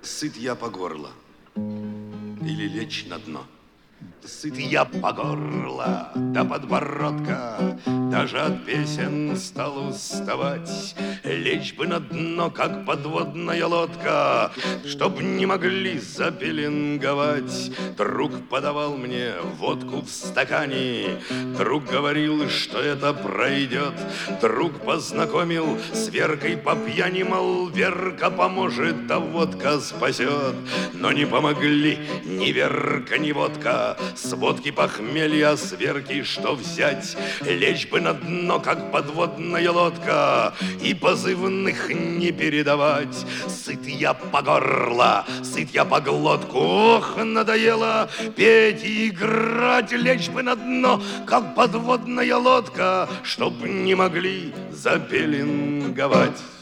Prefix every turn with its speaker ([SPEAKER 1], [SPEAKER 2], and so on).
[SPEAKER 1] Сыт я по горло или лечь на дно? Сыт я по горло до подбородка, даже от песен стал уставать. Лечь бы на дно, как подводная лодка, чтоб не могли запеленговать. Друг подавал мне водку в стакане, друг говорил, что это пройдет. Друг познакомил с Веркой по пьяни, мол, Верка поможет, а водка спасет. Но не помогли ни Верка, ни водка. С водки похмелья, с Верки что взять? Лечь бы на дно, как подводная лодка, и позывных не передавать. Сыт я по горло, сыт я по глотку. Ох, надоело петь и играть. Лечь бы на дно, как подводная лодка, чтоб не могли запеленговать.